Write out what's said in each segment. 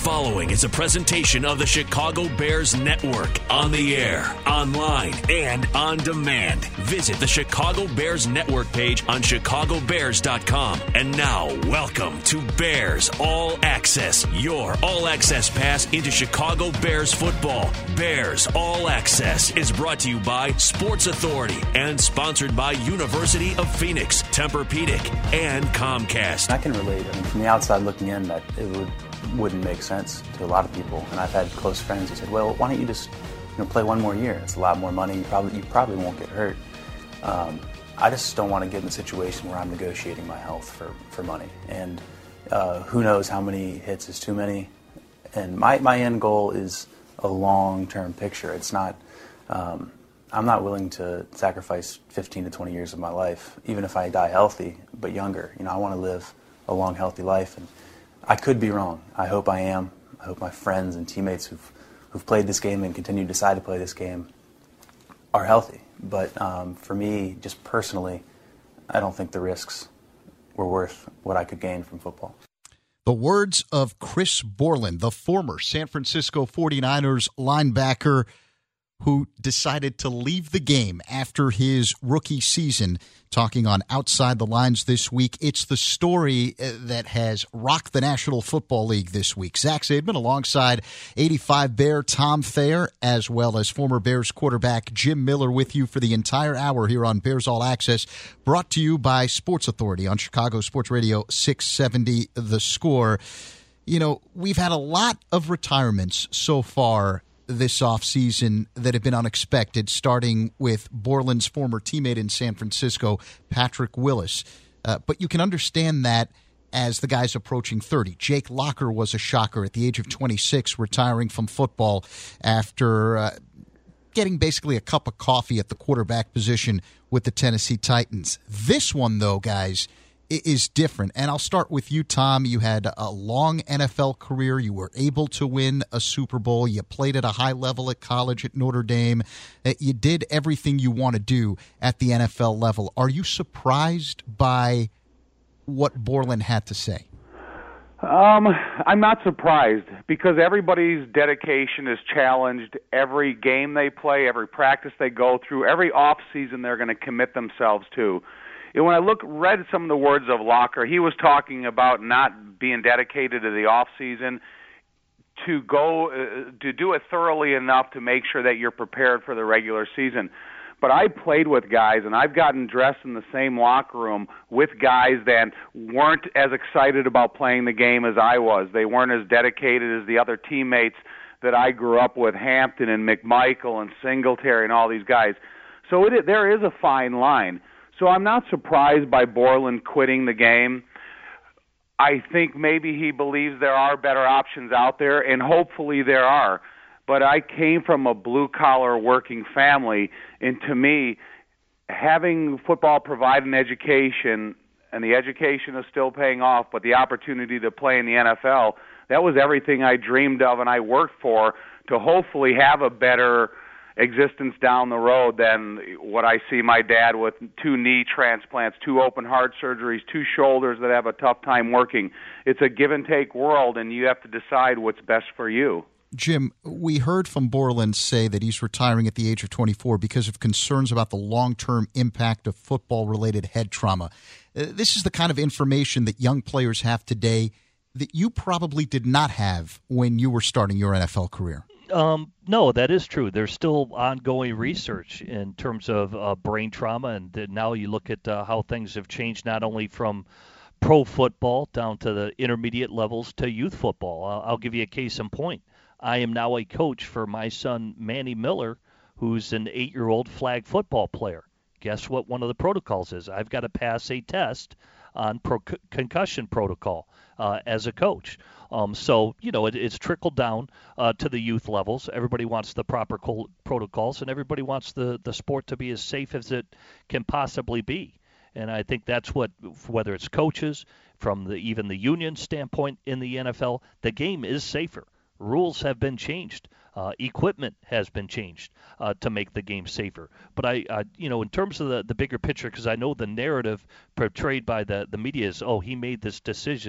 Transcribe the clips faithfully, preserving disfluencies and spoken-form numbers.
following is a presentation of the Chicago Bears Network, on the air, online, and on demand. Visit the Chicago Bears Network page on chicago bears dot com. And now, welcome to Bears All Access, your all-access pass into Chicago Bears football. Bears All Access is brought to you by Sports Authority and sponsored by University of Phoenix, Tempur-Pedic, and Comcast. I can relate. I mean, from the outside looking in, that it would, wouldn't make sense to a lot of people. And I've had close friends who said, well, why don't you just you know, play one more year? It's a lot more money. You probably, you probably won't get hurt. Um, I just don't want to get in a situation where I'm negotiating my health for, for money. And uh, who knows how many hits is too many. And my, my end goal is a long-term picture. It's not, um, I'm not willing to sacrifice fifteen to twenty years of my life, even if I die healthy, but younger. You know, I want to live a long, healthy life. And I could be wrong. I hope I am. I hope my friends and teammates who've, who've played this game and continue to decide to play this game are healthy. But um, for me, just personally, I don't think the risks were worth what I could gain from football. The words of Chris Borland, the former San Francisco forty-niners linebacker who decided to leave the game after his rookie season, talking on Outside the Lines this week. It's the story that has rocked the National Football League this week. Zach Zaidman alongside eighty-five Bear Tom Thayer, as well as former Bears quarterback Jim Miller with you for the entire hour here on Bears All Access, brought to you by Sports Authority on Chicago Sports Radio six seventy The Score. You know, we've had a lot of retirements so far this offseason that have been unexpected, starting with Borland's former teammate in San Francisco, Patrick Willis. Uh, but you can understand that as the guy's approaching thirty. Jake Locker was a shocker at the age of twenty-six, retiring from football after uh, getting basically a cup of coffee at the quarterback position with the Tennessee Titans. This one, though, guys, is different. And I'll start with you, Tom. You had a long N F L career. You were able to win a Super Bowl. You played at a high level at college at Notre Dame. You did everything you want to do at the N F L level. Are you surprised by what Borland had to say? Um, I'm not surprised because everybody's dedication is challenged. Every game they play, every practice they go through, every off season they're going to commit themselves to. And when I look, read some of the words of Locker, he was talking about not being dedicated to the off season, to go uh, to do it thoroughly enough to make sure that you're prepared for the regular season. But I played with guys, and I've gotten dressed in the same locker room with guys that weren't as excited about playing the game as I was. They weren't as dedicated as the other teammates that I grew up with, Hampton and McMichael and Singletary and all these guys. So it, there is a fine line. So I'm not surprised by Borland quitting the game. I think maybe he believes there are better options out there, and hopefully there are. But I came from a blue-collar working family, and to me, having football provide an education, and the education is still paying off, but the opportunity to play in the N F L, that was everything I dreamed of and I worked for to hopefully have a better existence down the road than what I see my dad with two knee transplants, two open heart surgeries, two shoulders that have a tough time working. It's a give and take world, and you have to decide what's best for you. Jim, we heard from Borland say that he's retiring at the age of twenty-four because of concerns about the long-term impact of football-related head trauma. Uh, this is the kind of information that young players have today that you probably did not have when you were starting your N F L career. Um, no, that is true. There's still ongoing research in terms of uh, brain trauma, and th- now you look at uh, how things have changed not only from pro football down to the intermediate levels to youth football. I'll, I'll give you a case in point. I am now a coach for my son, Manny Miller, who's an eight-year-old flag football player. Guess what one of the protocols is? I've got to pass a test on pro- concussion protocol uh, as a coach. Um, so, you know, it, it's trickled down uh, to the youth levels. Everybody wants the proper col- protocols, and everybody wants the, the sport to be as safe as it can possibly be. And I think that's what, whether it's coaches, from the, even the union standpoint in the N F L, the game is safer. Rules have been changed. Uh, equipment has been changed uh, to make the game safer. But, I, I, you know, in terms of the, the bigger picture, because I know the narrative portrayed by the, the media is, oh, he made this decision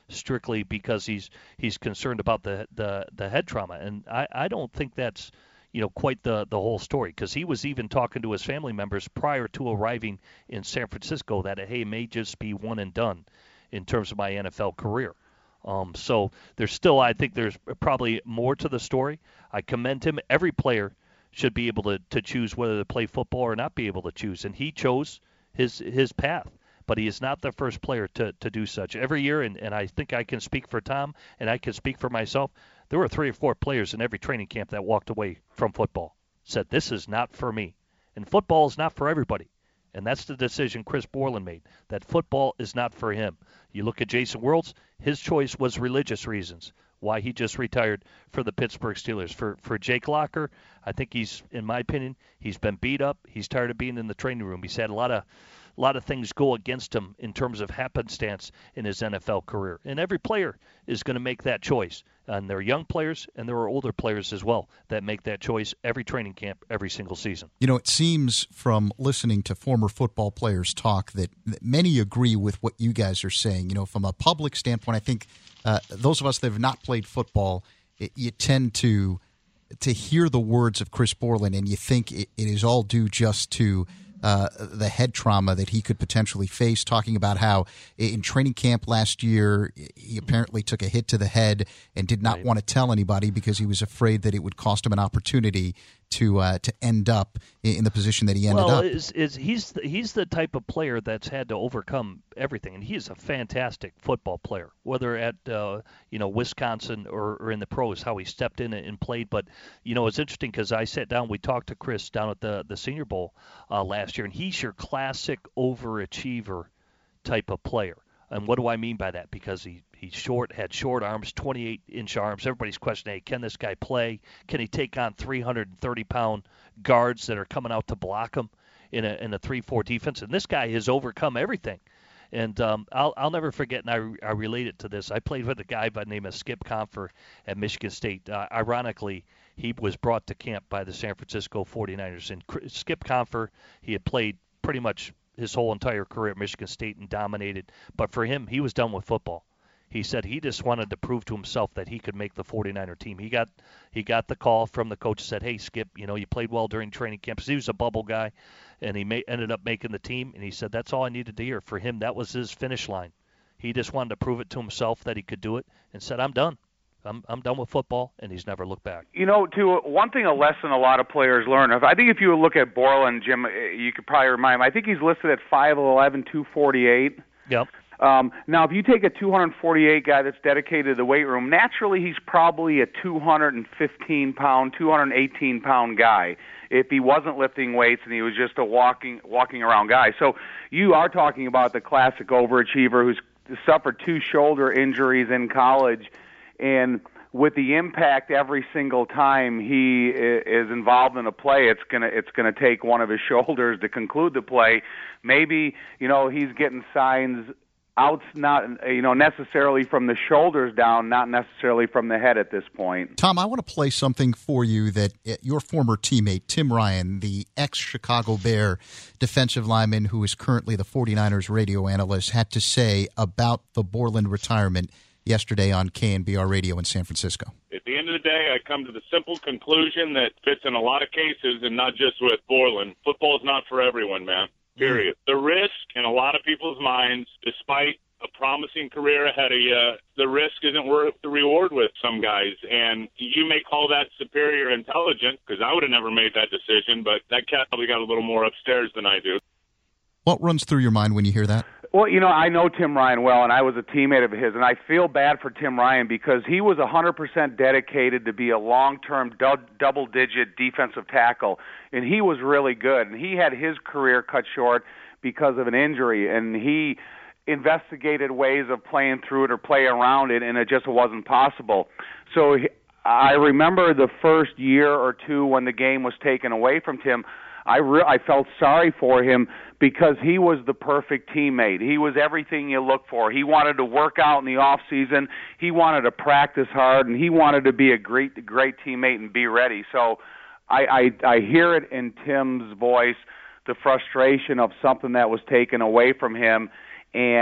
strictly because he's he's concerned about the the, the head trauma. And I, I don't think that's you know quite the the whole story, because he was even talking to his family members prior to arriving in San Francisco that hey, it may just be one and done in terms of my N F L career. Um, so there's still, I think there's probably more to the story. I commend him. Every player should be able to, to choose whether to play football or not be able to choose, and he chose his his path. But he is not the first player to, to do such. Every year, and, and I think I can speak for Tom, and I can speak for myself, there were three or four players in every training camp that walked away from football, said, this is not for me. And football is not for everybody. And that's the decision Chris Borland made, that football is not for him. You look at Jason Worlds, his choice was religious reasons, why he just retired for the Pittsburgh Steelers. For for Jake Locker, I think he's, in my opinion, he's been beat up. He's tired of being in the training room. He's had a lot of a lot of things go against him in terms of happenstance in his N F L career. And every player is going to make that choice. And there are young players and there are older players as well that make that choice every training camp, every single season. You know, it seems from listening to former football players talk that, that many agree with what you guys are saying. You know, from a public standpoint, I think uh, those of us that have not played football, it, you tend to to hear the words of Chris Borland and you think it, it is all due just to Uh, the head trauma that he could potentially face, talking about how in training camp last year he apparently took a hit to the head and did not right. want to tell anybody because he was afraid that it would cost him an opportunity to uh, to end up in the position that he ended well, up. Well, is, is, he's, the, he's the type of player that's had to overcome everything, and he's a fantastic football player, whether at uh, you know Wisconsin or, or in the pros, how he stepped in and played. But, you know, it's interesting because I sat down, we talked to Chris down at the, the Senior Bowl uh, last year, and he's your classic overachiever type of player. And what do I mean by that? Because he, he's short, had short arms, twenty-eight inch arms. Everybody's questioning, hey, can this guy play? Can he take on three hundred thirty pound guards that are coming out to block him in a in a three four defense? And this guy has overcome everything. And um, I'll I'll never forget, and I, I relate it to this. I played with a guy by the name of Skip Confer at Michigan State. Uh, ironically, he was brought to camp by the San Francisco forty-niners. And Skip Confer, he had played pretty much his whole entire career at Michigan State and dominated. But for him, he was done with football. He said he just wanted to prove to himself that he could make the forty-niner team. He got he got the call from the coach, said, hey, Skip, you know, you played well during training camps. He was a bubble guy, and he may, ended up making the team. And he said that's all I needed to hear. For him, that was his finish line. He just wanted to prove it to himself that he could do it and said, I'm done. I'm I'm done with football, and he's never looked back. You know, to one thing, a lesson a lot of players learn. I think if you look at Borland, Jim, you could probably remind him. I think he's listed at five eleven, two forty-eight. Yep. Um, now, if you take a two forty-eight guy that's dedicated to the weight room, naturally he's probably a two fifteen pound, two eighteen pound guy if he wasn't lifting weights and he was just a walking walking around guy. So you are talking about the classic overachiever who's suffered two shoulder injuries in college, and with the impact every single time he is involved in a play, it's gonna it's gonna take one of his shoulders to conclude the play. Maybe you know he's getting signs out, not you know necessarily from the shoulders down, not necessarily from the head at this point. Tom, I want to play something for you that your former teammate Tim Ryan, the ex-Chicago Bear defensive lineman who is currently the forty-niners radio analyst, had to say about the Borland retirement yesterday on K N B R Radio in San Francisco. At the end of the day, I come to the simple conclusion that fits in a lot of cases, and not just with Borland. Football is not for everyone, man. Period. The risk in a lot of people's minds, despite a promising career ahead of you, the risk isn't worth the reward with some guys. And you may call that superior intelligence, because I would have never made that decision, but that cat probably got a little more upstairs than I do. What runs through your mind when you hear that? Well, you know, I know Tim Ryan well, and I was a teammate of his, and I feel bad for Tim Ryan because he was one hundred percent dedicated to be a long-term du- double-digit defensive tackle, and he was really good. And he had his career cut short because of an injury, and he investigated ways of playing through it or play around it, and it just wasn't possible. So I remember the first year or two when the game was taken away from Tim, I re- I felt sorry for him because he was the perfect teammate. He was everything you look for. He wanted to work out in the off season. He wanted to practice hard, and he wanted to be a great great teammate and be ready. So I, I, I hear it in Tim's voice, the frustration of something that was taken away from him. And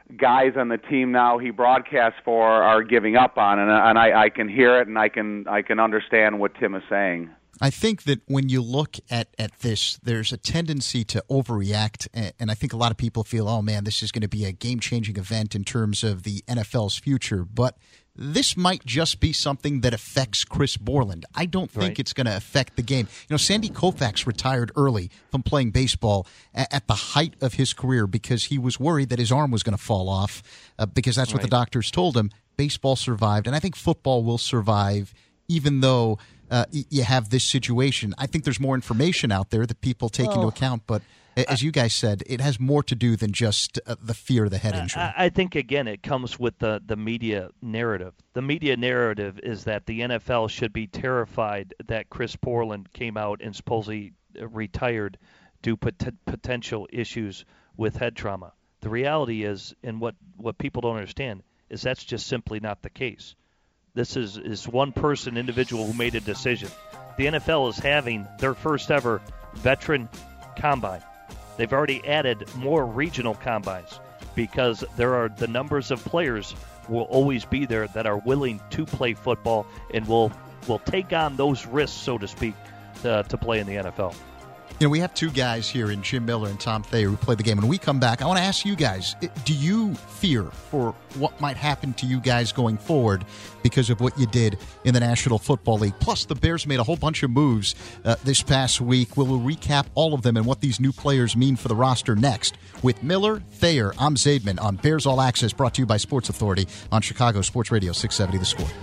guys on the team now he broadcasts for are giving up on, and, and I, I can hear it and I can I can understand what Tim is saying. I think that when you look at, at this, there's a tendency to overreact, and I think a lot of people feel, oh, man, this is going to be a game-changing event in terms of the N F L's future. But this might just be something that affects Chris Borland. I don't think right. it's going to affect the game. You know, Sandy Koufax retired early from playing baseball at the height of his career because he was worried that his arm was going to fall off uh, because that's what right. the doctors told him. Baseball survived, and I think football will survive even though uh, you have this situation. I think there's more information out there that people take well, into account, but as you guys said, it has more to do than just uh, the fear of the head injury. I, I think, again, it comes with the, the media narrative. The media narrative is that the N F L should be terrified that Chris Borland came out and supposedly retired due to pot- potential issues with head trauma. The reality is, and what, what people don't understand, is that's just simply not the case. This is, is one person, individual, who made a decision. The N F L is having their first ever veteran combine. They've already added more regional combines because there are the numbers of players will always be there that are willing to play football and will will take on those risks, so to speak, to, to play in the N F L. You know, we have two guys here in Jim Miller and Tom Thayer who play the game. When we come back, I want to ask you guys, do you fear for what might happen to you guys going forward because of what you did in the National Football League? Plus, the Bears made a whole bunch of moves uh, this past week. We'll recap all of them and what these new players mean for the roster next. With Miller, Thayer, I'm Zaidman on Bears All Access, brought to you by Sports Authority on Chicago Sports Radio six seventy The Score.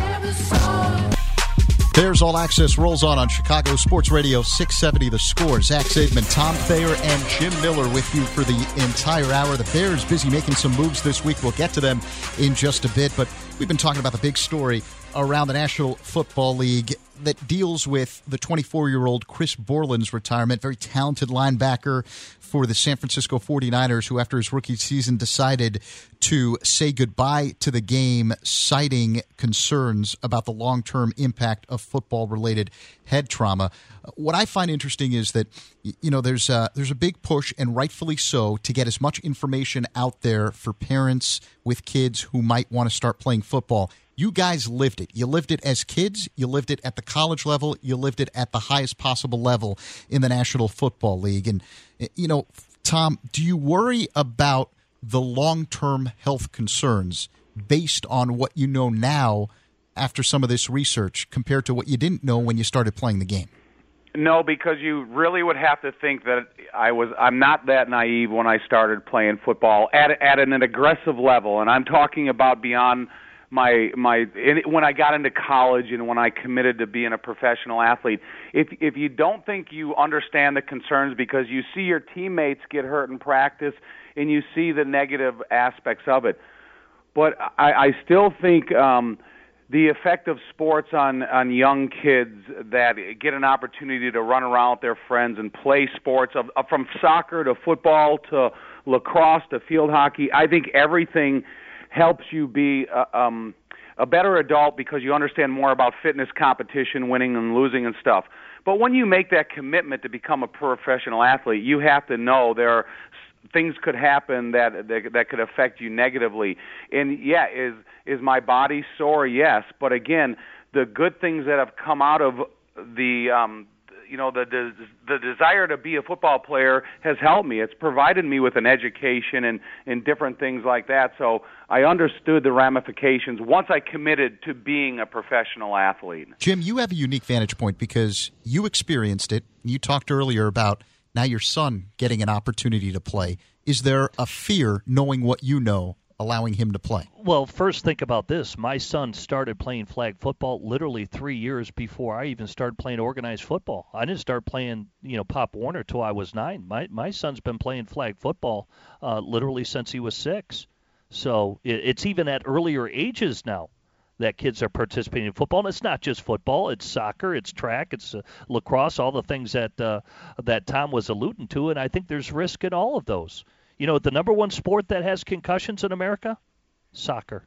Bears All Access rolls on on Chicago Sports Radio six seventy The Score. Zach Zaidman, Tom Thayer, and Jim Miller with you for the entire hour. The Bears busy making some moves this week. We'll get to them in just a bit, but we've been talking about the big story around the National Football League that deals with the twenty-four-year-old Chris Borland's retirement, very talented linebacker for the San Francisco forty-niners, who after his rookie season decided to say goodbye to the game, citing concerns about the long-term impact of football-related head trauma. What I find interesting is that, you know, there's a, there's a big push, and rightfully so, to get as much information out there for parents with kids who might want to start playing football. You guys lived it. You lived it as kids. You lived it at the college level. You lived it at the highest possible level in the National Football League. And, you know, Tom, do you worry about the long-term health concerns based on what you know now after some of this research compared to what you didn't know when you started playing the game? No, because you really would have to think that I was. I'm not that naive when I started playing football at at an aggressive level, and I'm talking about beyond my my when I got into college and when I committed to being a professional athlete. If if you don't think you understand the concerns because you see your teammates get hurt in practice and you see the negative aspects of it, but I, I still think. Um, The effect of sports on, on young kids that get an opportunity to run around with their friends and play sports, of, of, from soccer to football to lacrosse to field hockey, I think everything helps you be a, um, a better adult because you understand more about fitness, competition, winning and losing and stuff. But when you make that commitment to become a professional athlete, you have to know there are things could happen that, that that could affect you negatively. And yeah, is is my body sore? Yes, but again, the good things that have come out of the um, you know the, the the desire to be a football player has helped me. It's provided me with an education and and different things like that. So I understood the ramifications once I committed to being a professional athlete. Jim, you have a unique vantage point because you experienced it. You talked earlier about now your son getting an opportunity to play. Is there a fear, knowing what you know, allowing him to play? Well, first think about this. My son started playing flag football literally three years before I even started playing organized football. I didn't start playing, you know, Pop Warner till I was nine. My my son's been playing flag football uh, literally since he was six. So it, it's even at earlier ages now that kids are participating in football. And it's not just football. It's soccer, it's track, it's uh, lacrosse, all the things that uh, that Tom was alluding to. And I think there's risk in all of those. You know, the number one sport that has concussions in America? Soccer.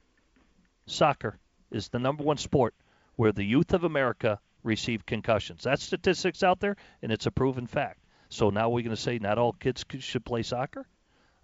Soccer is the number one sport where the youth of America receive concussions. That's statistics out there, and it's a proven fact. So now we're going to say not all kids should play soccer?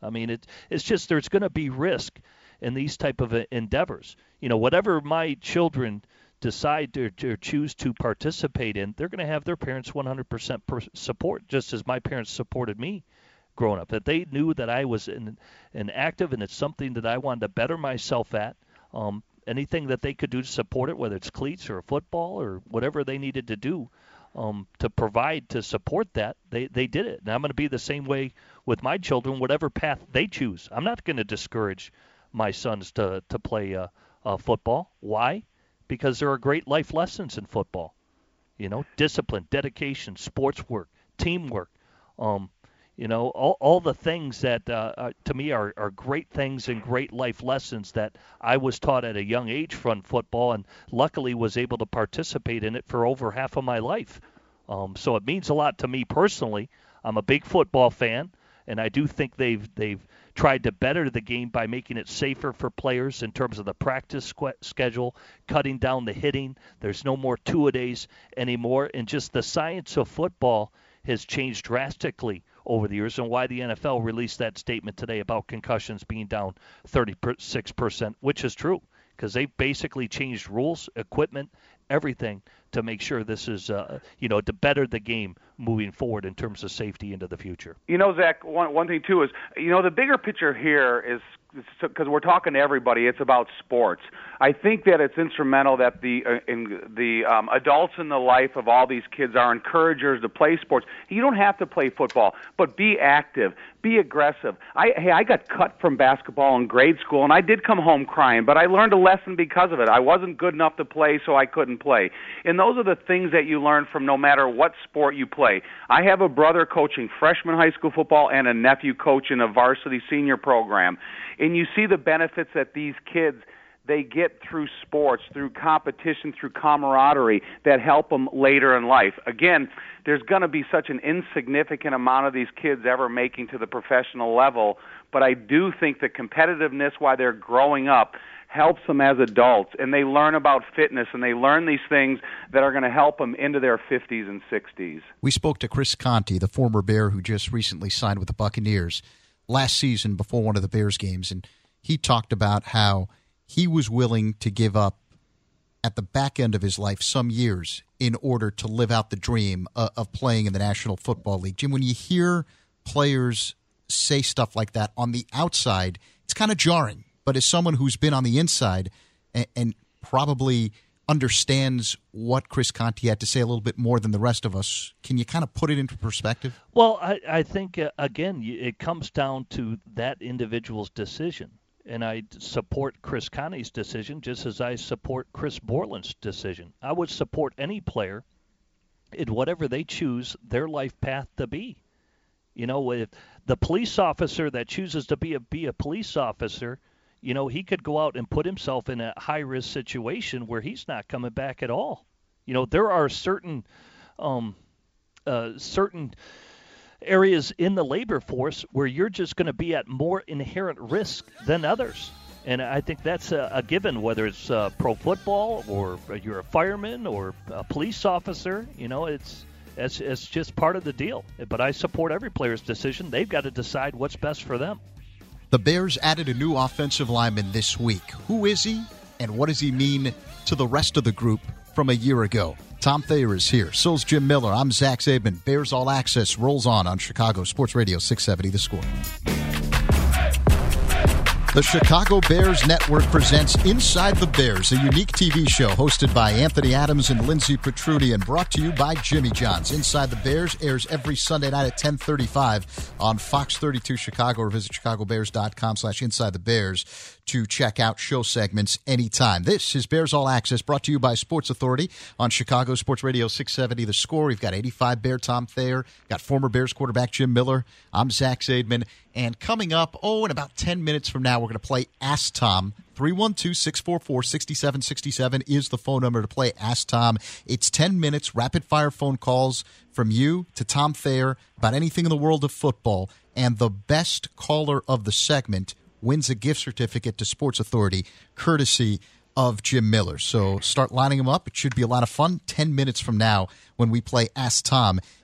I mean, it, it's just there's going to be risk in these type of endeavors. You know, whatever my children decide to, to choose to participate in, they're going to have their parents one hundred percent per support, just as my parents supported me growing up. That they knew that I was in, in active and it's something that I wanted to better myself at. Um, anything that they could do to support it, whether it's cleats or football or whatever they needed to do um, to provide to support that, they, they did it. And I'm going to be the same way with my children, whatever path they choose. I'm not going to discourage my sons to, to play uh, uh, football. Why? Because there are great life lessons in football. You know, discipline, dedication, sports work, teamwork, um, you know, all, all the things that uh, uh, to me are, are great things and great life lessons that I was taught at a young age from football, and luckily was able to participate in it for over half of my life. Um, so it means a lot to me personally. I'm a big football fan, and I do think they've they've tried to better the game by making it safer for players in terms of the practice schedule, cutting down the hitting. There's no more two-a-days anymore, and just the science of football has changed drastically over the years, and why the N F L released that statement today about concussions being down thirty-six percent, which is true, because they basically changed rules, equipment, everything to make sure this is, uh, you know, to better the game moving forward in terms of safety into the future. You know, Zach, one, one thing, too, is, you know, the bigger picture here is, because we're talking to everybody, it's about sports. I think that it's instrumental that the uh, in, the um, adults in the life of all these kids are encouragers to play sports. You don't have to play football, but be active, be aggressive. I, hey, I got cut from basketball in grade school, and I did come home crying, but I learned a lesson because of it. I wasn't good enough to play, so I couldn't play. And those are the things that you learn from no matter what sport you play. I have a brother coaching freshman high school football and a nephew coaching a varsity senior program. And you see the benefits that these kids, they get through sports, through competition, through camaraderie that help them later in life. Again, there's going to be such an insignificant amount of these kids ever making to the professional level, but I do think the competitiveness while they're growing up helps them as adults, and they learn about fitness, and they learn these things that are going to help them into their fifties and sixties. We spoke to Chris Conte, the former Bear who just recently signed with the Buccaneers last season before one of the Bears games, and he talked about how he was willing to give up at the back end of his life some years in order to live out the dream uh, of playing in the National Football League. Jim, when you hear players say stuff like that on the outside, it's kind of jarring. But as someone who's been on the inside and, and probably understands what Chris Conte had to say a little bit more than the rest of us, can you kind of put it into perspective? Well, I, I think, uh, again, it comes down to that individual's decision. And I support Chris Conte's decision just as I support Chris Borland's decision. I would support any player in whatever they choose their life path to be. You know, if the police officer that chooses to be a, be a police officer, you know, he could go out and put himself in a high-risk situation where he's not coming back at all. You know, there are certain um, uh, certain areas in the labor force where you're just going to be at more inherent risk than others. And I think that's a, a given, whether it's uh, pro football or you're a fireman or a police officer. You know, it's, it's, it's just part of the deal. But I support every player's decision. They've got to decide what's best for them. The Bears added a new offensive lineman this week. Who is he, and what does he mean to the rest of the group from a year ago? Tom Thayer is here. So's Jim Miller. I'm Zach Zaidman. Bears All Access rolls on on Chicago Sports Radio six seventy The Score. The Chicago Bears Network presents Inside the Bears, a unique T V show hosted by Anthony Adams and Lindsey Petruti and brought to you by Jimmy John's. Inside the Bears airs every Sunday night at ten thirty-five on Fox thirty-two Chicago, or visit chicagobears.com slash inside the Bears to check out show segments anytime. This is Bears All Access, brought to you by Sports Authority on Chicago Sports Radio six seventy The Score. We've got eighty-five Bear Tom Thayer, got former Bears quarterback Jim Miller. I'm Zach Zaidman. And coming up, oh, in about ten minutes from now, we're going to play Ask Tom. three one two, six four four, six seven six seven is the phone number to play Ask Tom. It's ten minutes, rapid-fire phone calls from you to Tom Thayer about anything in the world of football. And the best caller of the segment wins a gift certificate to Sports Authority, courtesy of Jim Miller. So start lining them up. It should be a lot of fun. ten minutes from now when we play Ask Tom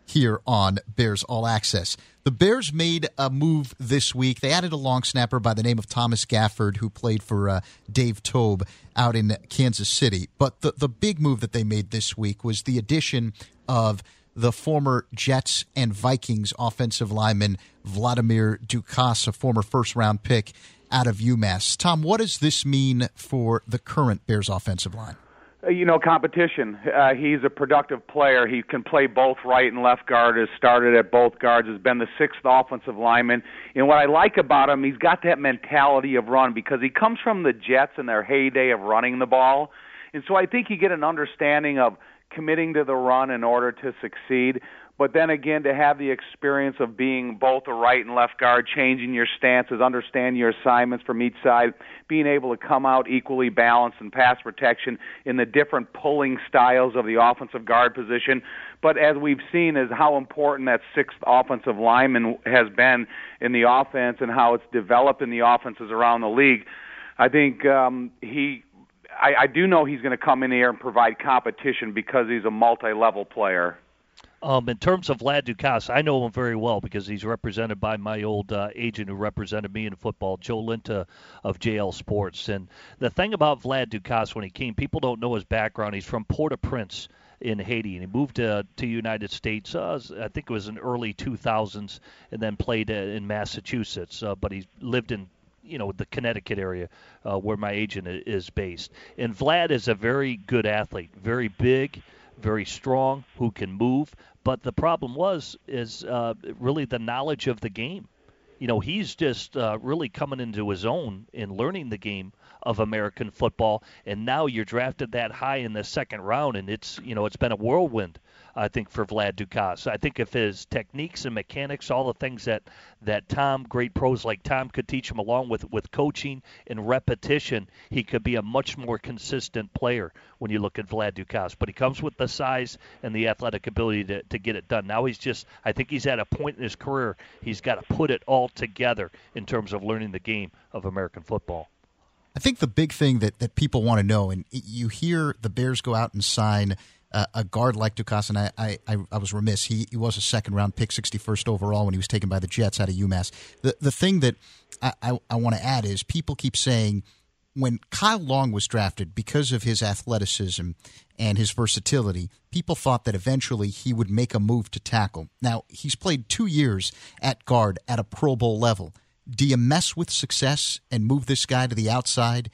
here on Bears All Access. The Bears made a move this week. They added a long snapper by the name of Thomas Gafford, who played for uh, Dave Toub out in Kansas City. But the, the big move that they made this week was the addition of the former Jets and Vikings offensive lineman Vladimir Dukas, a former first-round pick out of UMass. Tom, what does this mean for the current Bears offensive line? You know, competition. Uh, he's a productive player. He can play both right and left guard, has started at both guards, has been the sixth offensive lineman. And what I like about him, he's got that mentality of run because he comes from the Jets in their heyday of running the ball. And so I think you get an understanding of committing to the run in order to succeed. But then again, to have the experience of being both a right and left guard, changing your stances, understand your assignments from each side, being able to come out equally balanced in pass protection in the different pulling styles of the offensive guard position. But as we've seen is how important that sixth offensive lineman has been in the offense and how it's developed in the offenses around the league. I think um, he I, I do know he's going to come in here and provide competition because he's a multi-level player. Um, in terms of Vlad Dukas, I know him very well because he's represented by my old uh, agent who represented me in football, Joe Linta of J L Sports. And the thing about Vlad Dukas, when he came, people don't know his background. He's from Port-au-Prince in Haiti, and he moved to to United States, uh, I think it was in early two thousands, and then played uh, in Massachusetts. Uh, but he lived in you know, the Connecticut area uh, where my agent is based. And Vlad is a very good athlete, very big, very strong, who can move. But the problem was is uh, really the knowledge of the game. You know, he's just uh, really coming into his own in learning the game of American football. And now you're drafted that high in the second round, and it's, you know, it's been a whirlwind, I think, for Vlad Dukas. I think if his techniques and mechanics, all the things that, that Tom, great pros like Tom could teach him along with, with coaching and repetition, he could be a much more consistent player when you look at Vlad Dukas. But he comes with the size and the athletic ability to, to get it done. Now he's just, I think he's at a point in his career, he's got to put it all together in terms of learning the game of American football. I think the big thing that, that people want to know, and you hear the Bears go out and sign Uh, a guard like Dukas, and I, I, I was remiss. He, he was a second-round pick, sixty-first overall, when he was taken by the Jets out of UMass. The the thing that I, I, I want to add is people keep saying when Kyle Long was drafted, because of his athleticism and his versatility, people thought that eventually he would make a move to tackle. Now, he's played two years at guard at a Pro Bowl level. Do you mess with success and move this guy to the outside?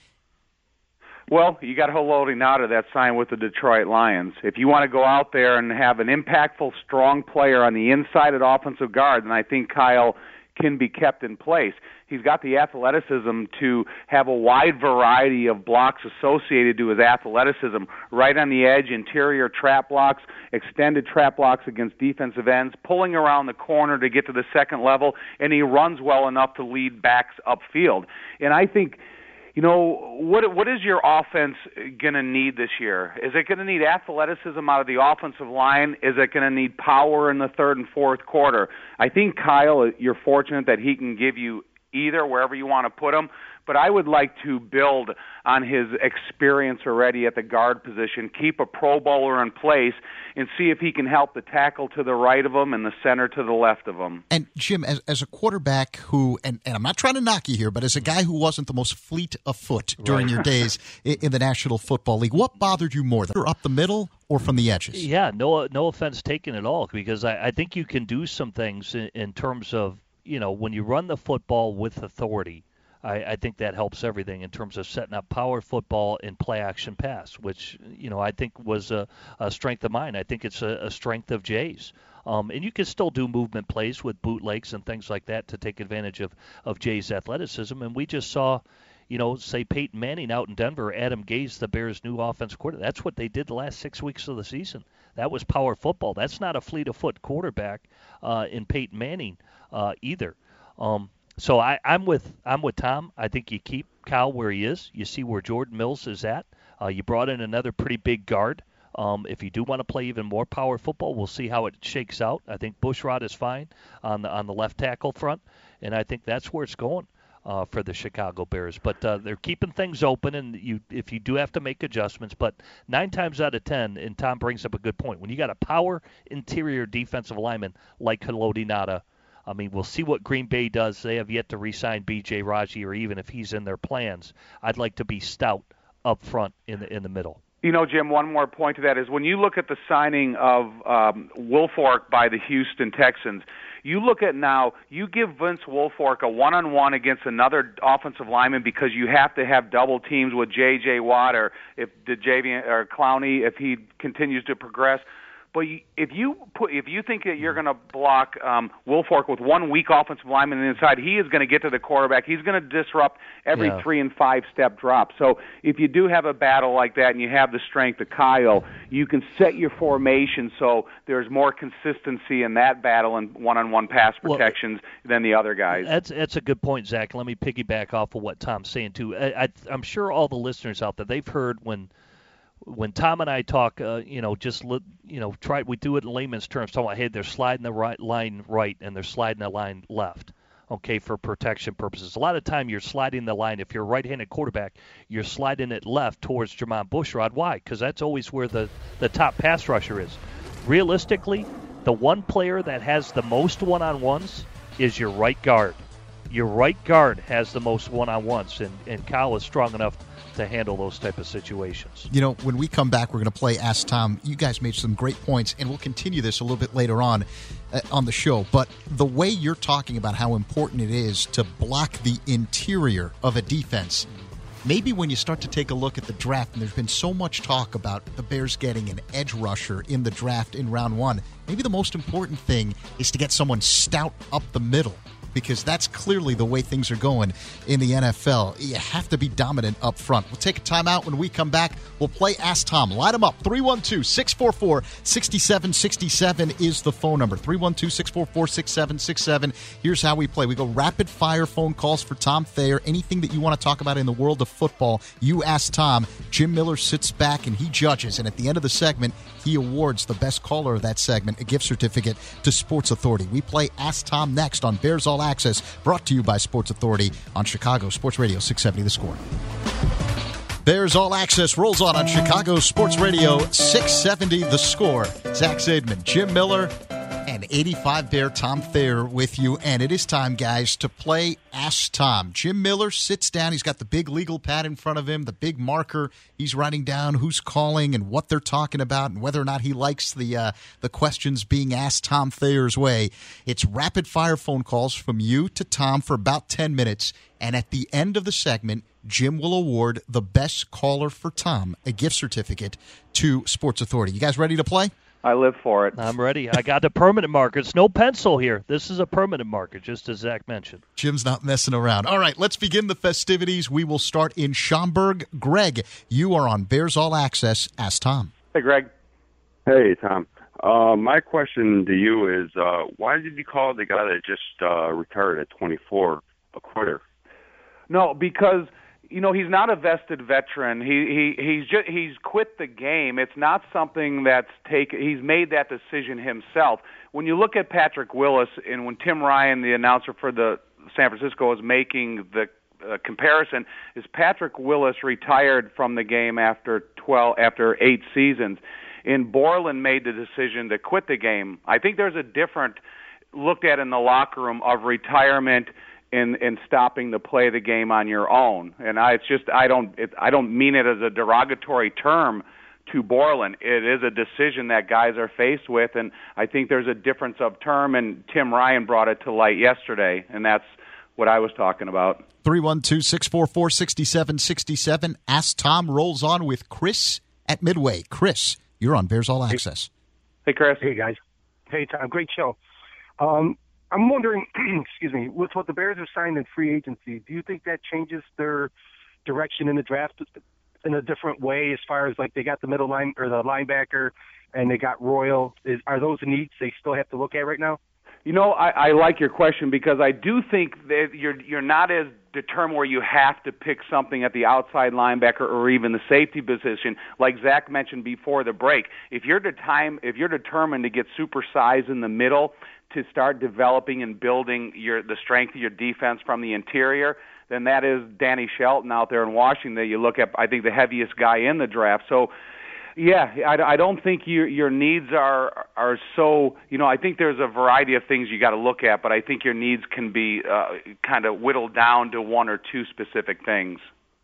Well, you got Haloti Ngata that signed with the Detroit Lions. If you want to go out there and have an impactful, strong player on the inside at offensive guard, then I think Kyle can be kept in place. He's got the athleticism to have a wide variety of blocks associated to his athleticism, right on the edge, interior trap blocks, extended trap blocks against defensive ends, pulling around the corner to get to the second level, and he runs well enough to lead backs upfield. And I think, you know, what what is your offense going to need this year? Is it going to need athleticism out of the offensive line? Is it going to need power in the third and fourth quarter? I think, Kyle, you're fortunate that he can give you either, wherever you want to put him. But I would like to build on his experience already at the guard position, keep a Pro Bowler in place, and see if he can help the tackle to the right of him and the center to the left of him. And, Jim, as, as a quarterback who, and, and I'm not trying to knock you here, but as a guy who wasn't the most fleet of foot during right. your days in, in the National Football League, what bothered you more, up the middle or from the edges? Yeah, no no offense taken at all, because I, I think you can do some things in, in terms of, you know, when you run the football with authority, I, I think that helps everything in terms of setting up power football and play action pass, which, you know, I think was a, a strength of mine. I think it's a, a strength of Jay's. Um, and you can still do movement plays with bootlegs and things like that to take advantage of, of Jay's athleticism. And we just saw, you know, say Peyton Manning out in Denver, Adam Gase, the Bears' new offensive coordinator. That's what they did the last six weeks of the season. That was power football. That's not a fleet-of-foot quarterback uh, in Peyton Manning uh, either. Um, so I, I'm with I'm with Tom. I think you keep Kyle where he is. You see where Jordan Mills is at. Uh, you brought in another pretty big guard. Um, if you do want to play even more power football, we'll see how it shakes out. I think Bushrod is fine on the on the left tackle front, and I think that's where it's going. uh, for the Chicago Bears. But uh, they're keeping things open, and you if you do have to make adjustments. But nine times out of ten, and Tom brings up a good point, when you got a power interior defensive lineman like Haloti Ngata, I mean, we'll see what Green Bay does. They have yet to re-sign B J Raji, or even if he's in their plans. I'd like to be stout up front in the in the middle. You know, Jim, one more point to that is when you look at the signing of um, Wilfork by the Houston Texans, you look at now, you give Vince Wilfork a one-on-one against another offensive lineman because you have to have double teams with J J. Watt or if the J V or Clowney if he continues to progress. But if you put, if you think that you're going to block um, Wilfork with one weak offensive lineman on the inside, he is going to get to the quarterback. He's going to disrupt every yeah. three and five step drop. So if you do have a battle like that and you have the strength of Kyle, you can set your formation so there's more consistency in that battle and one-on-one pass protections well, than the other guys. That's that's a good point, Zach. Let me piggyback off of what Tom's saying too. I, I, I'm sure all the listeners out there, they've heard when. When Tom and I talk, uh, you know, just you know, try we do it in layman's terms. Talking about, hey, they're sliding the right line right and they're sliding the line left, okay, for protection purposes. A lot of time you're sliding the line. If you're a right-handed quarterback, you're sliding it left towards Jermon Bushrod. Why? Because that's always where the the top pass rusher is. Realistically, the one player that has the most one-on-ones is your right guard. Your right guard has the most one-on-ones, and and Kyle is strong enough to handle those type of situations. You know, when we come back, we're going to play Ask Tom. You guys made some great points, and we'll continue this a little bit later on uh, on the show. But the way you're talking about how important it is to block the interior of a defense, maybe when you start to take a look at the draft, and there's been so much talk about the Bears getting an edge rusher in the draft in round one, maybe the most important thing is to get someone stout up the middle, because that's clearly the way things are going in the N F L. You have to be dominant up front. We'll take a timeout. When we come back, we'll play Ask Tom. Light them up. three one two, six four four, six seven six seven is the phone number. three one two, six four four, six seven six seven. Here's how we play. We go rapid-fire phone calls for Tom Thayer. Anything that you want to talk about in the world of football, you ask Tom. Jim Miller sits back and he judges. And at the end of the segment, he awards the best caller of that segment a gift certificate to Sports Authority. We play Ask Tom next on Bears All Access, brought to you by Sports Authority on Chicago Sports Radio six seventy The Score. Bears All Access rolls on on Chicago Sports Radio six seventy The Score. Zach Zaidman, Jim Miller, and eighty-five Bear Tom Thayer with you. And it is time, guys, to play Ask Tom. Jim Miller sits down. He's got the big legal pad in front of him, the big marker. He's writing down who's calling and what they're talking about and whether or not he likes the uh, the questions being asked Tom Thayer's way. It's rapid-fire phone calls from you to Tom for about ten minutes. And at the end of the segment, Jim will award the best caller for Tom a gift certificate to Sports Authority. You guys ready to play? I live for it. I'm ready. I got the permanent marker. It's no pencil here. This is a permanent marker, just as Zach mentioned. Jim's not messing around. All right, let's begin the festivities. We will start in Schaumburg. Greg, you are on Bears All Access. Ask Tom. Hey, Greg. Hey, Tom. Uh, my question to you is, uh, why did you call the guy that just uh, retired at twenty-four a quitter? No, because you know he's not a vested veteran. He he he's just he's quit the game. It's not something that's taken. He's made that decision himself. When you look at Patrick Willis, and when Tim Ryan, the announcer for the San Francisco, is making the uh, comparison, is Patrick Willis retired from the game after twelve after eight seasons, and Borland made the decision to quit the game. I think there's a different looked at in the locker room of retirement in in stopping the play of the game on your own. And I it's just I don't it, I don't mean it as a derogatory term to Borland. It is a decision that guys are faced with, and I think there's a difference of term, and Tim Ryan brought it to light yesterday, and that's what I was talking about. three one two, six four four, six seven six seven. Ask Tom rolls on with Chris at Midway. Chris, you're on Bears All Access. Hey, Chris. Hey, guys. Hey, Tom. Great show. Um, I'm wondering, excuse me, with what the Bears have signed in free agency, do you think that changes their direction in the draft in a different way as far as, like, they got the middle line or the linebacker and they got Royal? Is, are those needs they still have to look at right now? You know, I, I like your question because I do think that you're you're not as determined where you have to pick something at the outside linebacker or even the safety position, like Zach mentioned before the break. If you're the time, if you're determined to get super size in the middle to start developing and building your the strength of your defense from the interior, then that is Danny Shelton out there in Washington that you look at, I think, the heaviest guy in the draft. So, yeah, I, I don't think your your needs are are so, you know, I think there's a variety of things you got to look at, but I think your needs can be uh, kind of whittled down to one or two specific things.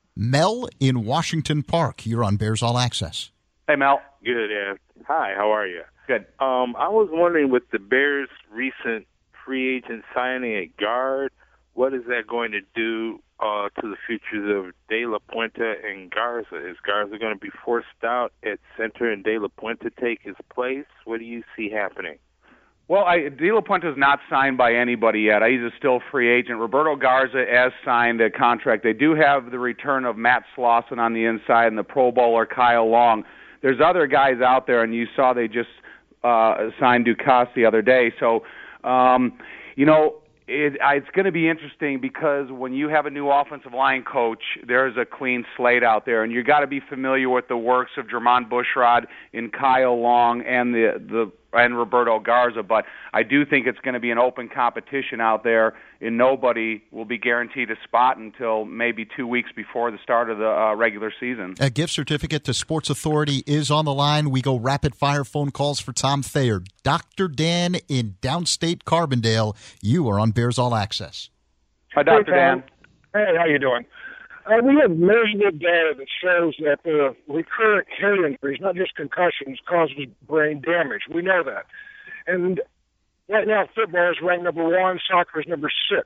Mel in Washington Park, you're on Bears All Access. Hey, Mel. Good, Ed. Hi, how are you? Good. Um, I was wondering, with the Bears' recent free agent signing at guard, what is that going to do uh, to the futures of De La Puente and Garza? Is Garza going to be forced out at center and De La Puente take his place? What do you see happening? Well, I, De La Puente is not signed by anybody yet. He's a still free agent. Roberto Garza has signed a contract. They do have the return of Matt Slauson on the inside and the Pro Bowler Kyle Long. There's other guys out there, and you saw they just uh, signed Dukas the other day. So, um, you know, It, it's going to be interesting because when you have a new offensive line coach, there's a clean slate out there, and you got to be familiar with the works of Jermon Bushrod and Kyle Long and the the and Roberto Garza. But I do think it's going to be an open competition out there, and nobody will be guaranteed a spot until maybe two weeks before the start of the uh, regular season. A gift certificate to Sports Authority is on the line. We go rapid-fire phone calls for Tom Thayer. Doctor Dan in downstate Carbondale, you are on Bears All Access. Hi, Doctor Dan. Hey, how you doing? Uh, we have measurable data that shows that uh, recurrent head injuries, not just concussions, causes brain damage. We know that. And right now, football is ranked number one, soccer is number six.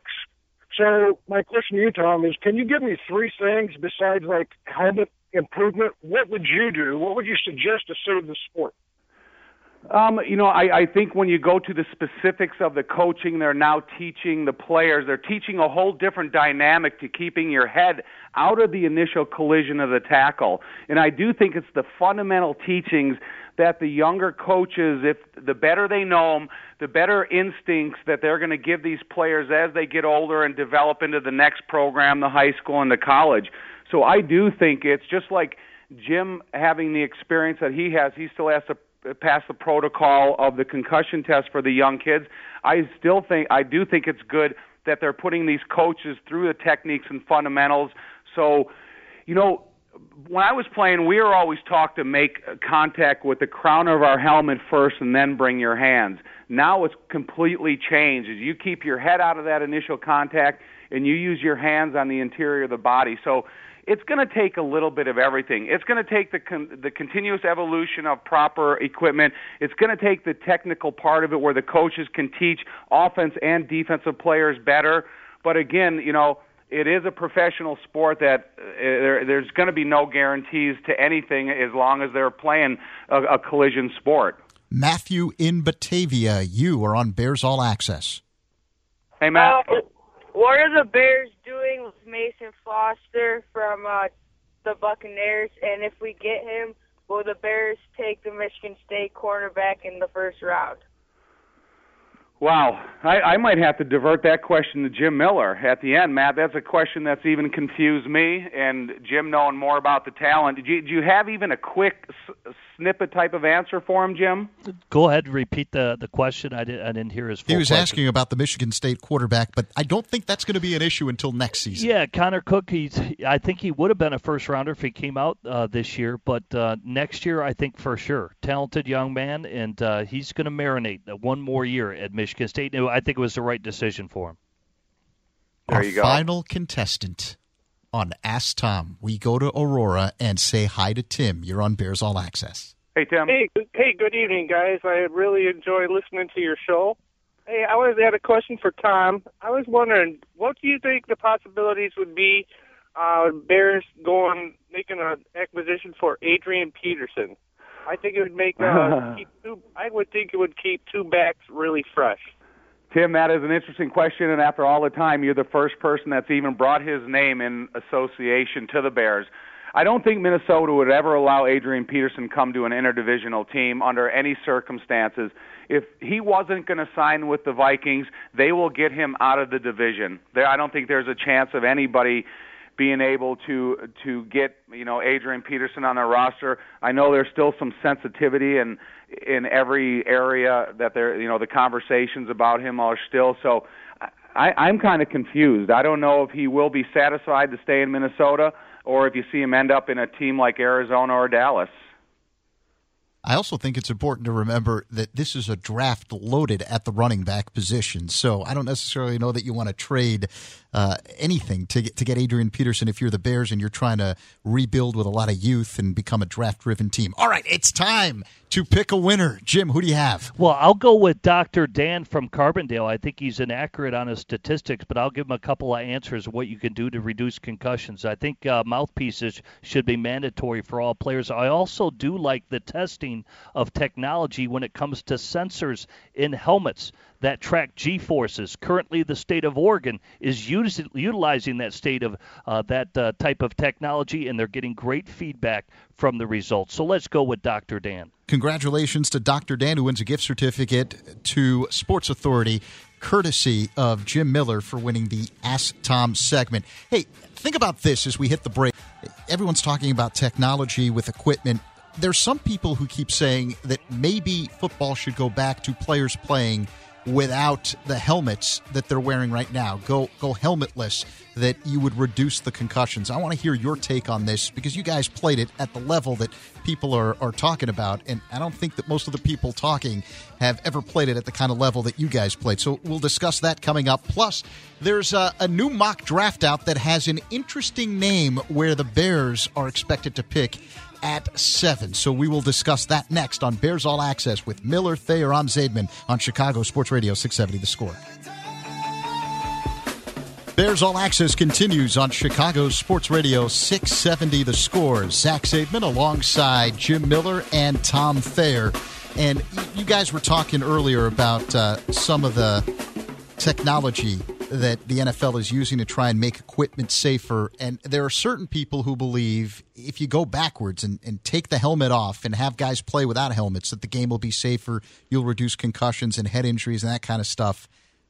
So my question to you, Tom, is can you give me three things besides, like, helmet improvement? What would you do? What would you suggest to save the sport? Um, you know, I, I think when you go to the specifics of the coaching, they're now teaching the players, they're teaching a whole different dynamic to keeping your head out of the initial collision of the tackle. And I do think it's the fundamental teachings that the younger coaches, if the better they know them, the better instincts that they're going to give these players as they get older and develop into the next program, the high school and the college. So I do think it's just like Jim having the experience that he has, he still has to pass the protocol of the concussion test for the young kids. I still think, I do think it's good that they're putting these coaches through the techniques and fundamentals. So, you know, when I was playing, we were always taught to make contact with the crown of our helmet first and then bring your hands. Now it's completely changed. You keep your head out of that initial contact and you use your hands on the interior of the body. So it's going to take a little bit of everything. It's going to take the con- the continuous evolution of proper equipment. It's going to take the technical part of it where the coaches can teach offense and defensive players better. But again, you know, it is a professional sport that uh, there, there's going to be no guarantees to anything as long as they're playing a, a collision sport. Matthew in Batavia, you are on Bears All Access. Hey, Matt. Uh, what are the Bears doing with Mason Foster from uh, the Buccaneers? And if we get him, will the Bears take the Michigan State cornerback in the first round? Wow, I, I might have to divert that question to Jim Miller at the end, Matt. That's a question that's even confused me, and Jim knowing more about the talent. Do you, do you have even a quick s- snippet type of answer for him, Jim? Go ahead and repeat the, the question. I, did, I didn't hear his full He was question. asking about the Michigan State quarterback, but I don't think that's going to be an issue until next season. Yeah, Connor Cook, he's, I think he would have been a first-rounder if he came out uh, this year, but uh, next year I think for sure. Talented young man, and uh, he's going to marinate one more year at Michigan State. I think it was the right decision for him. There Our you go. final contestant on Ask Tom. We go to Aurora and say hi to Tim. You're on Bears All Access. Hey, Tim. Hey, hey, good evening, guys. I really enjoy listening to your show. Hey, I was had a question for Tom. I was wondering, what do you think the possibilities would be uh, Bears going making an acquisition for Adrian Peterson? I think it would make uh, keep two, I would think it would keep two backs really fresh. Tim, that is an interesting question, and after all the time, you're the first person that's even brought his name in association to the Bears. I don't think Minnesota would ever allow Adrian Peterson come to an interdivisional team under any circumstances. If he wasn't going to sign with the Vikings, they will get him out of the division. There, I don't think there's a chance of anybody being able to to get, you know, Adrian Peterson on their roster. I know there's still some sensitivity in in every area that there, you know, the conversations about him are still. So I, I'm kind of confused. I don't know if he will be satisfied to stay in Minnesota, or if you see him end up in a team like Arizona or Dallas. I also think it's important to remember that this is a draft loaded at the running back position. So I don't necessarily know that you want to trade uh, anything to get, to get Adrian Peterson if you're the Bears and you're trying to rebuild with a lot of youth and become a draft-driven team. All right, it's time to pick a winner. Jim, who do you have? Well, I'll go with Doctor Dan from Carbondale. I think he's inaccurate on his statistics, but I'll give him a couple of answers of what you can do to reduce concussions. I think uh, mouthpieces should be mandatory for all players. I also do like the testing of technology when it comes to sensors in helmets that track G-forces. Currently, the state of Oregon is us- utilizing that state of uh, that uh, type of technology, and they're getting great feedback from the results. So let's go with Doctor Dan. Congratulations to Doctor Dan, who wins a gift certificate to Sports Authority, courtesy of Jim Miller, for winning the Ask Tom segment. Hey, think about this as we hit the break. Everyone's talking about technology with equipment. There's some people who keep saying that maybe football should go back to players playing without the helmets that they're wearing right now. Go go helmetless, that you would reduce the concussions. I want to hear your take on this, because you guys played it at the level that people are, are talking about, and I don't think that most of the people talking have ever played it at the kind of level that you guys played. So we'll discuss that coming up. Plus, there's a, a new mock draft out that has an interesting name where the Bears are expected to pick at seven. So we will discuss that next on Bears All Access with Miller, Thayer, I'm Zaidman on Chicago Sports Radio six seventy The Score. Bears All Access continues on Chicago Sports Radio six seventy The Score. Zach Zaidman alongside Jim Miller and Tom Thayer. And you guys were talking earlier about uh, some of the technology that the N F L is using to try and make equipment safer. And there are certain people who believe if you go backwards and, and take the helmet off and have guys play without helmets, that the game will be safer, you'll reduce concussions and head injuries and that kind of stuff.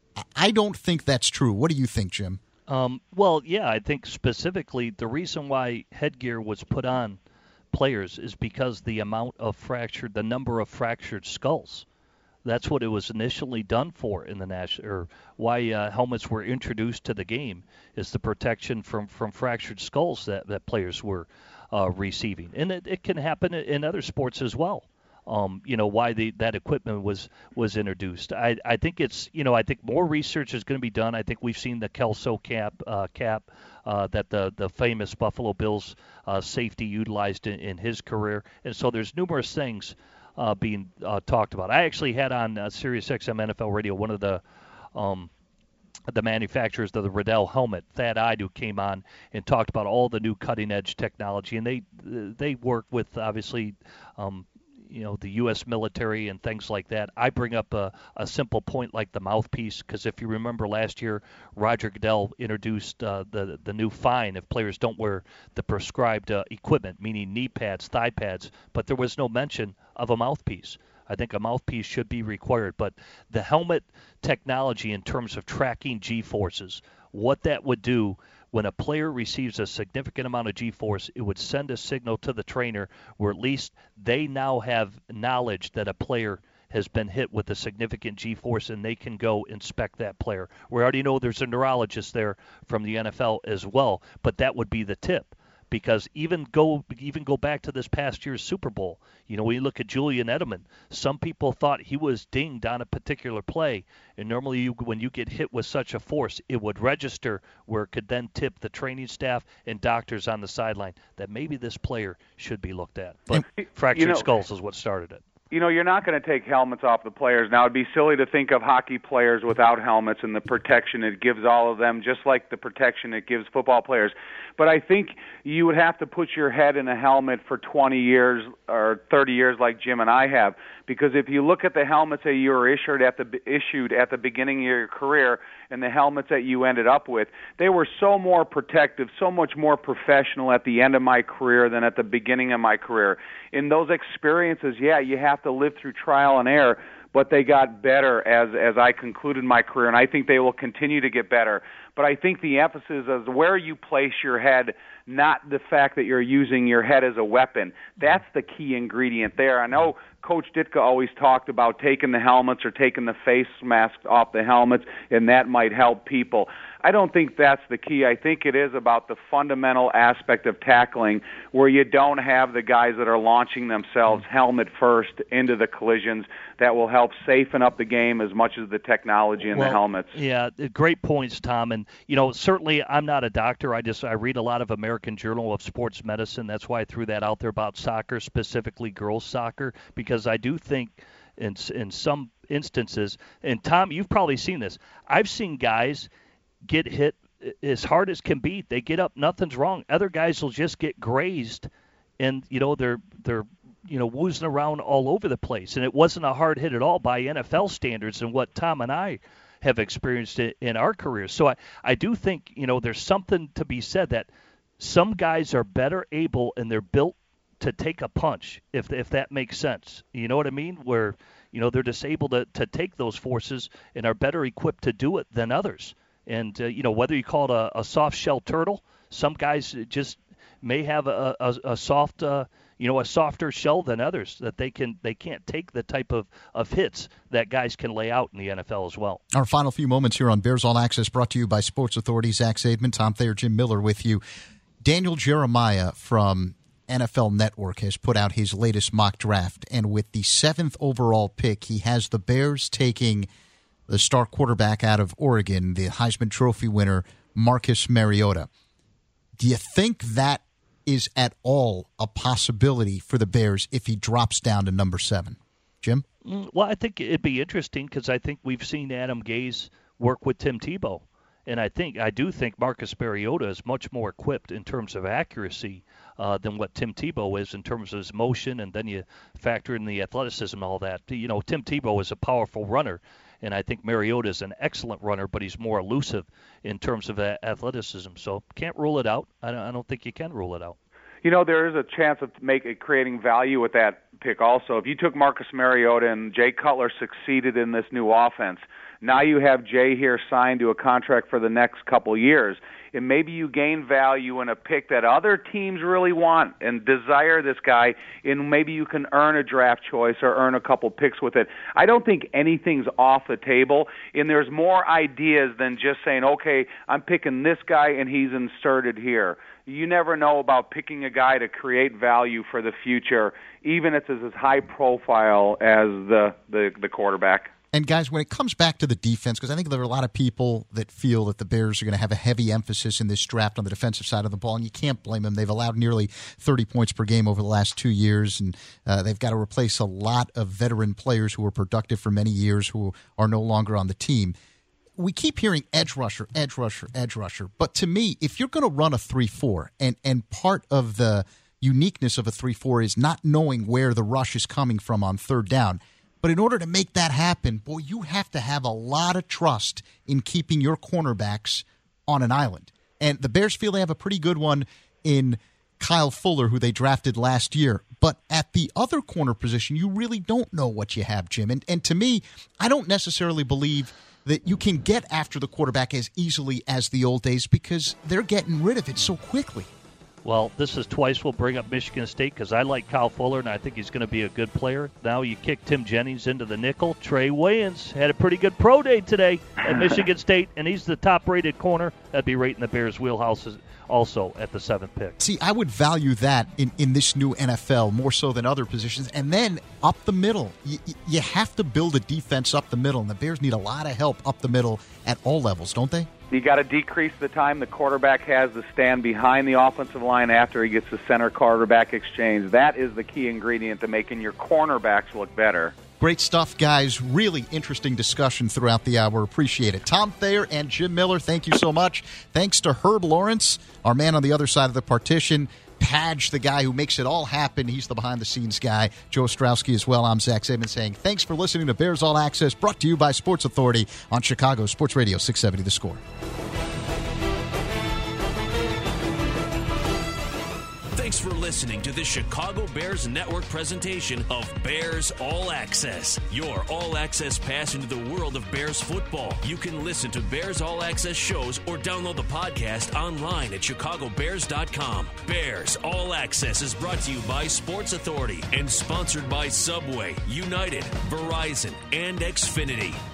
I don't think that's true. What do you think, Jim? Um, well, yeah, I think specifically the reason why headgear was put on players is because the amount of fractured, the number of fractured skulls. That's what it was initially done for in the national, or why uh, helmets were introduced to the game, is the protection from, from fractured skulls that, that players were uh, receiving. And it, it can happen in other sports as well. Um, you know, why the, that equipment was, was introduced. I, I think it's, you know, I think more research is going to be done. I think we've seen the Kelso cap, uh, cap uh, that the, the famous Buffalo Bills uh, safety utilized in, in his career. And so there's numerous things Uh, being uh, talked about. I actually had on uh, Sirius X M N F L Radio one of the um, the manufacturers of the Riddell helmet, Thad Ide, who came on and talked about all the new cutting edge technology, and they they work with obviously um, you know the U S military and things like that. I bring up a, a simple point like the mouthpiece, because if you remember last year, Roger Goodell introduced uh, the the new fine if players don't wear the prescribed uh, equipment, meaning knee pads, thigh pads, but there was no mention of a mouthpiece. I think a mouthpiece should be required, but the helmet technology in terms of tracking G-forces, what that would do when a player receives a significant amount of G-force, it would send a signal to the trainer where at least they now have knowledge that a player has been hit with a significant G-force, and they can go inspect that player. We already know there's a neurologist there from the N F L as well, but that would be the tip. Because even go even go back to this past year's Super Bowl, you know, when you look at Julian Edelman, some people thought he was dinged on a particular play, and normally you, when you get hit with such a force, it would register where it could then tip the training staff and doctors on the sideline that maybe this player should be looked at. But fractured you know, skulls is what started it. You know, you're not going to take helmets off the players. Now, it'd be silly to think of hockey players without helmets and the protection it gives all of them, just like the protection it gives football players. But I think you would have to put your head in a helmet for twenty years or thirty years like Jim and I have, because if you look at the helmets that you were issued at the issued at the beginning of your career and the helmets that you ended up with, they were so more protective, so much more professional at the end of my career than at the beginning of my career. In those experiences, yeah, you have to live through trial and error, but they got better as as I concluded my career, and I think they will continue to get better. But I think the emphasis is where you place your head, not the fact that you're using your head as a weapon. That's the key ingredient there. I know Coach Ditka always talked about taking the helmets or taking the face masks off the helmets, and that might help people. I don't think that's the key. I think it is about the fundamental aspect of tackling where you don't have the guys that are launching themselves helmet first into the collisions. That will help safeten up the game as much as the technology and well, the helmets. Yeah, great points, Tom. And, you know, certainly I'm not a doctor. I just I read a lot of American Journal of Sports Medicine. That's why I threw that out there about soccer, specifically girls soccer, because I do think in in some instances, and Tom, you've probably seen this, I've seen guys get hit as hard as can be. They get up, nothing's wrong. Other guys will just get grazed, and you know they're they're you know woozing around all over the place. And it wasn't a hard hit at all by N F L standards and what Tom and I have experienced in our careers. So I, I do think you know there's something to be said that some guys are better able and they're built to take a punch, if if that makes sense. You know what I mean? Where you know they're just able to, to take those forces and are better equipped to do it than others. And, uh, you know, whether you call it a, a soft shell turtle, some guys just may have a, a, a soft, uh, you know, a softer shell than others, that they, can, they can't take the type of, of hits that guys can lay out in the N F L as well. Our final few moments here on Bears All Access, brought to you by Sports Authority. Zach Zaidman, Tom Thayer, Jim Miller with you. Daniel Jeremiah from N F L Network has put out his latest mock draft, and with the seventh overall pick, he has the Bears taking the star quarterback out of Oregon, the Heisman Trophy winner, Marcus Mariota. Do you think that is at all a possibility for the Bears if he drops down to number seven? Jim? Well, I think it'd be interesting because I think we've seen Adam Gase work with Tim Tebow. And I think I do think Marcus Mariota is much more equipped in terms of accuracy uh, than what Tim Tebow is in terms of his motion, and then you factor in the athleticism and all that. You know, Tim Tebow is a powerful runner, and I think Mariota is an excellent runner, but he's more elusive in terms of athleticism. So can't rule it out. I don't, I don't think you can rule it out. You know, there is a chance of make it creating value with that pick also. If you took Marcus Mariota and Jay Cutler succeeded in this new offense, now you have Jay here signed to a contract for the next couple years, and maybe you gain value in a pick that other teams really want and desire this guy, and maybe you can earn a draft choice or earn a couple picks with it. I don't think anything's off the table, and there's more ideas than just saying, okay, I'm picking this guy and he's inserted here. You never know about picking a guy to create value for the future, even if it's as high profile as the, the, the quarterback. And, guys, when it comes back to the defense, because I think there are a lot of people that feel that the Bears are going to have a heavy emphasis in this draft on the defensive side of the ball, and you can't blame them. They've allowed nearly thirty points per game over the last two years, and uh, they've got to replace a lot of veteran players who were productive for many years who are no longer on the team. We keep hearing edge rusher, edge rusher, edge rusher. But to me, if you're going to run a three four, and, and part of the uniqueness of a three four is not knowing where the rush is coming from on third down, but in order to make that happen, boy, you have to have a lot of trust in keeping your cornerbacks on an island. And the Bears feel they have a pretty good one in Kyle Fuller, who they drafted last year. But at the other corner position, you really don't know what you have, Jim. And, and to me, I don't necessarily believe that you can get after the quarterback as easily as the old days because they're getting rid of it so quickly. Well, this is twice we'll bring up Michigan State because I like Kyle Fuller, and I think he's going to be a good player. Now you kick Tim Jennings into the nickel. Trey Wayans had a pretty good pro day today at Michigan State, and he's the top-rated corner. That'd be right in the Bears' wheelhouse also at the seventh pick. See, I would value that in, in this new N F L more so than other positions. And then up the middle, you, you have to build a defense up the middle, and the Bears need a lot of help up the middle at all levels, don't they? You got to decrease the time the quarterback has to stand behind the offensive line after he gets the center quarterback exchange. That is the key ingredient to making your cornerbacks look better. Great stuff, guys. Really interesting discussion throughout the hour. Appreciate it. Tom Thayer and Jim Miller, thank you so much. Thanks to Herb Lawrence, our man on the other side of the partition. Padge, the guy who makes it all happen. He's the behind-the-scenes guy. Joe Ostrowski as well. I'm Zach Saban saying thanks for listening to Bears All Access, brought to you by Sports Authority on Chicago Sports Radio six seventy The Score. Thanks for listening to the Chicago Bears Network presentation of Bears All Access, your all-access pass into the world of Bears football. You can listen to Bears All Access shows or download the podcast online at chicago bears dot com. Bears All Access is brought to you by Sports Authority and sponsored by Subway, United, Verizon, and Xfinity.